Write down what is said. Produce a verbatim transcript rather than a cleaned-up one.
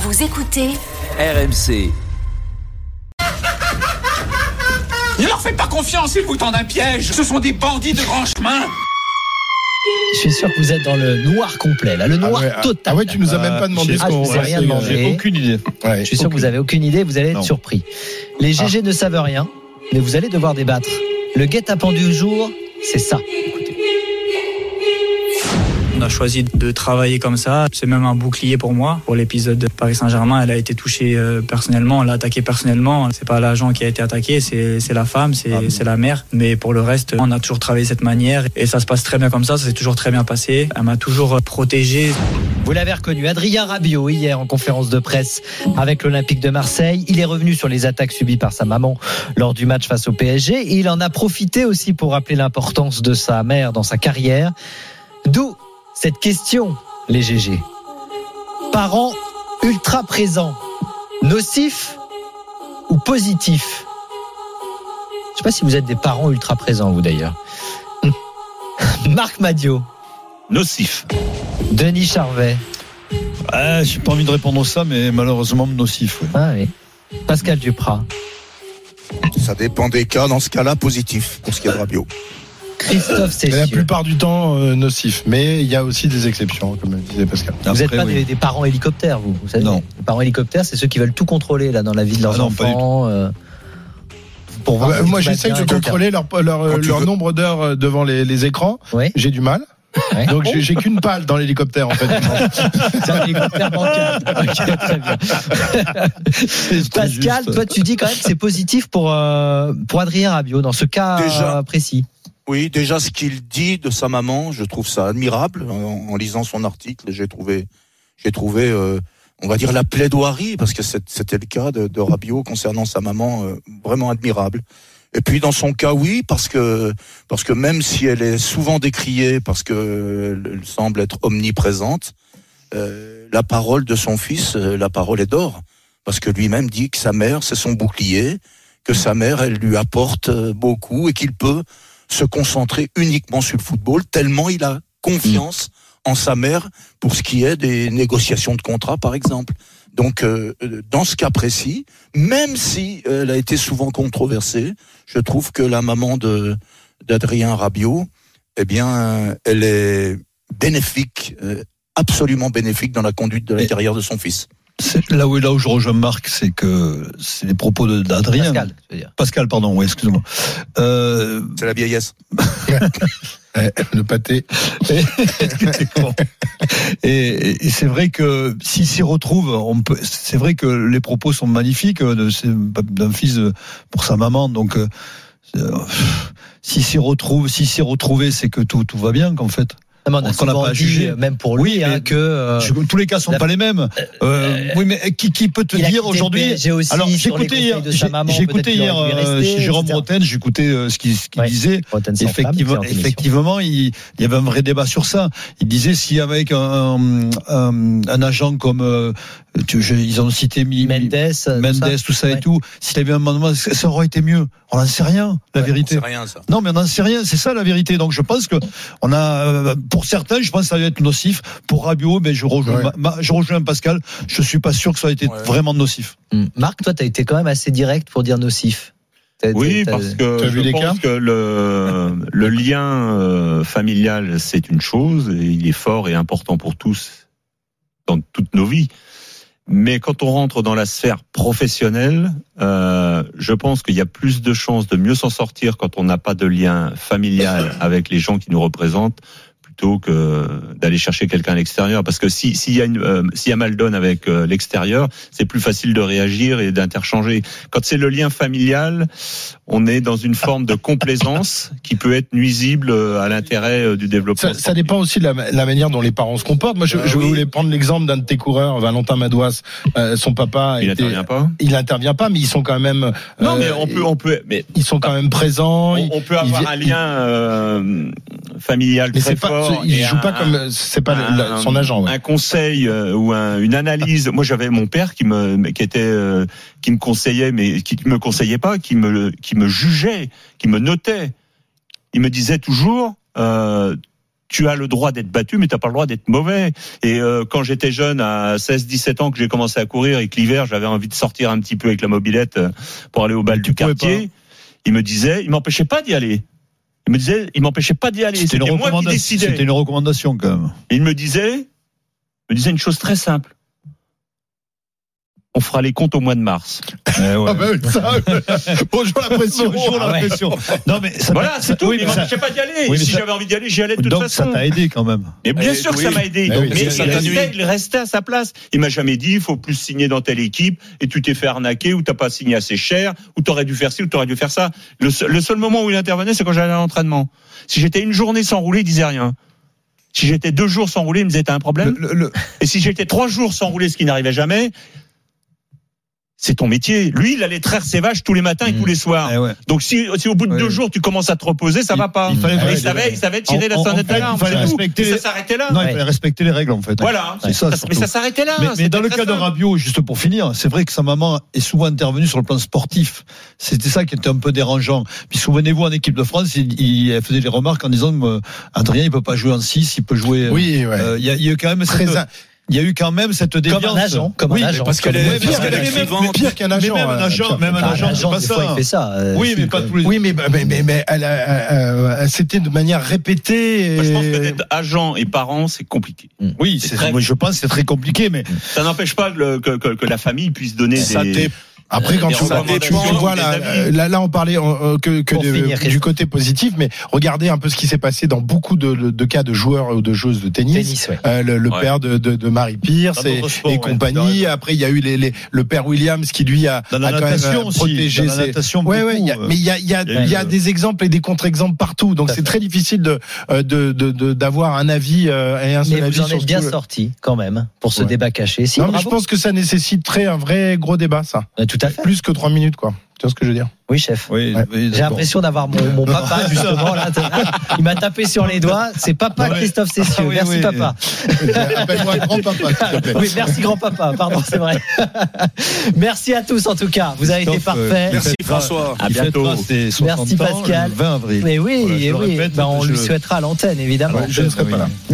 Vous écoutez R M C. Ne leur faites pas confiance, ils vous tendent un piège. Ce sont des bandits de grand chemin. Je suis sûr que vous êtes dans le noir complet, là, le noir ah ouais, total. Ah ouais, tu nous as même pas demandé ah, ce qu'on. je vous ai rien demandé. J'ai aucune idée. Ouais, je suis sûr aucune. que vous avez aucune idée, vous allez être non. surpris. Les G G ah. ne savent rien, mais vous allez devoir débattre. Le guet-apens du jour, c'est ça. Écoutez. On a choisi de travailler comme ça. C'est même un bouclier pour moi. Pour l'épisode de Paris Saint-Germain, elle a été touchée euh, personnellement. On l'a attaquée personnellement. C'est pas l'agent qui a été attaqué, c'est, c'est la femme, c'est, ah, c'est la mère. Mais pour le reste, on a toujours travaillé de cette manière. Et ça se passe très bien comme ça. Ça s'est toujours très bien passé. Elle m'a toujours protégé. Vous l'avez reconnu, Adrien Rabiot, hier en conférence de presse avec l'Olympique de Marseille. Il est revenu sur les attaques subies par sa maman lors du match face au P S G. Et il en a profité aussi pour rappeler l'importance de sa mère dans sa carrière. D'où cette question, les G G. Parents ultra présents, nocifs ou positifs? Je ne sais pas si vous êtes des parents ultra présents, vous d'ailleurs. Marc Madiot. Nocif. Denis Charvet. Ah, j'ai pas envie de répondre à ça, mais malheureusement nocif. Oui. Ah oui. Pascal Duprat. Ça dépend des cas. Dans ce cas-là, positif pour ce qui est de Rabiot. Christophe Cessieux. La plupart du temps euh, nocif, mais il y a aussi des exceptions, comme disait Pascal. Vous n'êtes pas oui. des, des parents hélicoptères, vous, vous savez. Non. Les parents hélicoptères, c'est ceux qui veulent tout contrôler là dans la vie de leurs ah non, enfants. Euh, pour voir ah bah, moi, j'essaie de contrôler leur, leur, leur nombre d'heures devant les, les écrans. Oui. J'ai du mal. Ouais. Donc j'ai, j'ai qu'une palle dans l'hélicoptère en fait. C'est un hélicoptère bancal. Okay, très bien. Pascal, toi tu dis quand même que c'est positif pour euh, pour Adrien Rabiot dans ce cas Déjà. précis. Oui, déjà ce qu'il dit de sa maman, je trouve ça admirable. En, en lisant son article, j'ai trouvé, j'ai trouvé, euh, on va dire la plaidoirie, parce que c'était le cas de, de Rabiot concernant sa maman, euh, vraiment admirable. Et puis dans son cas, oui, parce que parce que même si elle est souvent décriée, parce que elle semble être omniprésente, euh, la parole de son fils, euh, la parole est d'or, parce que lui-même dit que sa mère c'est son bouclier, que sa mère elle lui apporte beaucoup et qu'il peut se concentrer uniquement sur le football, tellement il a confiance mmh. en sa mère pour ce qui est des négociations de contrat, par exemple. Donc, euh, dans ce cas précis, même si euh, elle a été souvent controversée, je trouve que la maman de d'Adrien Rabiot, eh bien, elle est bénéfique, euh, absolument bénéfique dans la conduite de la carrière de son fils. C'est là où, là où je rejoins Marc, c'est que c'est les propos de, d'Adrien. Pascal, je veux dire. Pascal, pardon, oui, excuse-moi. Euh... C'est la vieillesse. Le pâté. et, et c'est vrai que s'il s'y retrouve, on peut, c'est vrai que les propos sont magnifiques de, d'un fils pour sa maman, donc euh, s'il s'y retrouve, s'il s'y retrouvé, c'est que tout, tout va bien, qu'en fait. On a qu'on n'a pas jugé, même pour lui, oui, hein, que euh, je, tous les cas sont la, pas les mêmes. Euh, euh, oui, mais qui, qui peut te dire aujourd'hui aussi Alors, j'ai écouté hier, j'ai, maman, j'ai écouté hier euh, chez Jérôme Bretagne, j'ai écouté euh, ce qu'il, ce qu'il ouais. disait. Effectivement, effectivement, il, il y avait un vrai débat sur ça. Il disait si avec un, un, un agent comme euh, tu, je, ils ont cité Mendes, Mendes, tout ça, tout ça ouais. et tout. S'il avait un amendement, ça aurait été mieux. On n'en sait rien, la ouais, vérité. On sait rien, ça. Non, mais on n'en sait rien. C'est ça la vérité. Donc je pense que on a, pour certains, je pense que ça va être nocif. Pour Rabiot, mais je rejoins, ouais. ma, je rejoins Pascal. Je suis pas sûr que ça a été ouais. vraiment nocif. Mmh. Marc, toi, tu as été quand même assez direct pour dire nocif. T'as, oui, t'as, parce que t'as je pense que le, le lien euh, familial, c'est une chose, et il est fort et important pour tous dans toutes nos vies. Mais quand on rentre dans la sphère professionnelle, euh, je pense qu'il y a plus de chances de mieux s'en sortir quand on n'a pas de lien familial avec les gens qui nous représentent, plutôt que d'aller chercher quelqu'un à l'extérieur. Parce que si s'il y a une euh, s'il y a mal donne avec euh, l'extérieur, c'est plus facile de réagir et d'interchanger. Quand c'est le lien familial, on est dans une forme de complaisance qui peut être nuisible à l'intérêt du développement. Ça, ça dépend aussi de la, la manière dont les parents se comportent. Moi, je, euh, je oui. voulais prendre l'exemple d'un de tes coureurs, Valentin Madouas. Euh, son papa, il était, n'intervient pas. Il n'intervient pas, mais ils sont quand même. Non, euh, mais on peut, on peut, mais ils sont quand même présents. On, on peut avoir il, un lien euh, familial mais très c'est pas, fort. Il joue un, pas comme c'est pas un, le, son agent. Ouais. Un conseil euh, ou un, une analyse. Moi, j'avais mon père qui me, qui était, euh, qui me conseillait, mais qui me conseillait pas, qui me, qui me jugeait, qui me notait. Il me disait toujours, euh, tu as le droit d'être battu, mais t'as pas le droit d'être mauvais. Et euh, quand j'étais jeune, à seize dix-sept ans, que j'ai commencé à courir et que l'hiver, j'avais envie de sortir un petit peu avec la mobilette pour aller au bal du quartier, il me disait, il m'empêchait pas d'y aller. Il me disait, il m'empêchait pas d'y aller. C'était, C'était moi qui décidais. C'était une recommandation quand même. Et il me disait, il me disait une chose très simple. On fera les comptes au mois de mars. Eh ouais. Ah ben ça, bonjour la pression. Bonjour la pression. Non mais ça voilà, c'est tout. Oui, mais il m'empêchait pas d'y aller. Oui, et si ça... j'avais envie d'y aller, j'y allais de toute donc, façon. Donc ça t'a aidé quand même. Et bien sûr que oui. ça m'a aidé. Eh oui, mais il restait, il restait à sa place. Il m'a jamais dit, il faut plus signer dans telle équipe et tu t'es fait arnaquer ou t'as pas signé assez cher ou t'aurais dû faire ci ou t'aurais dû faire ça. Le seul, le seul moment où il intervenait, c'est quand j'allais à l'entraînement. Si j'étais une journée sans rouler, il disait rien. Si j'étais deux jours sans rouler, il me disait t'as un problème. Le, le, le... Et si j'étais trois jours sans rouler, ce qui n'arrivait jamais. C'est ton métier. Lui, il allait traire ses vaches tous les matins et mmh. tous les soirs. Eh ouais. Donc, si, si au bout de ouais. deux jours, tu commences à te reposer, ça il, va pas. Il, fallait, il, savait, il savait tirer en, la sonnette d'alarme. Il fallait respecter les... Ça s'arrêtait là. Non, ouais. il fallait respecter les règles, en fait. Voilà. C'est ça, mais ça s'arrêtait là. Mais, mais dans le cas de Rabiot, juste pour finir, c'est vrai que sa maman est souvent intervenue sur le plan sportif. C'était ça qui était un peu dérangeant. Puis souvenez-vous, en équipe de France, il, il elle faisait des remarques en disant, euh, Adrien, il peut pas jouer en six, il peut jouer. Oui, ouais. Euh, il y a, il y a quand même cette... Il y a eu quand même cette déviance. Comme un agent. Comme oui, un agent. Parce qu'elle est, parce qu'elle est vivante. Mais pire qu'un agent. Mais même un agent, même un agent, c'est pas ça. Il fait ça. Oui, mais pas tous les. Oui, mais, mais, mais, mais elle a, euh, c'était de manière répétée. Et... Moi, je pense que d'être agent et parent, c'est compliqué. Oui, c'est, c'est très... je pense que c'est très compliqué, mais. Ça n'empêche pas que, que, que, que la famille puisse donner ça des. Après, quand tu, tu, tu vois là, là, là, on parlait euh, que, que de, finir, du côté positif, mais regardez un peu ce qui s'est passé dans beaucoup de, de cas de joueurs ou de joueuses de tennis. tennis ouais. euh, le le ouais. père de, de, de Marie Pierce et, sport, et compagnie. Ouais, après, il y a eu les, les, le père Williams qui lui a, a quand même aussi, protégé. Dans la natation, ouais, ouais. Y a, mais il y a, il y a, il y a, il y a des exemples et des contre-exemples partout. Donc c'est très difficile de, de, de, de d'avoir un avis euh, et un seul mais avis. Vous en sur êtes bien le... sorti quand même pour ce ouais. débat caché. Si, non, mais je pense que ça nécessiterait un vrai gros débat, ça. Tout à fait. Plus que trois minutes, quoi. Tu vois ce que je veux dire? Oui, chef. Oui, ouais. oui, j'ai l'impression d'avoir mon, mon papa, justement, là. Il m'a tapé sur les doigts. C'est papa ouais. Christophe Cessieux. Ah, oui, merci, oui, papa. Oui. Appelle-moi grand-papa, s'il te plaît. Oui, merci, grand-papa. Pardon, c'est vrai. Merci à tous, en tout cas. Vous avez été parfaits. Merci, François. À bientôt. Merci, Pascal. Le vingt avril. Mais oui, voilà, oui. Répète, ben, on je... lui souhaitera à l'antenne, évidemment. Ouais, je ne serai pas là.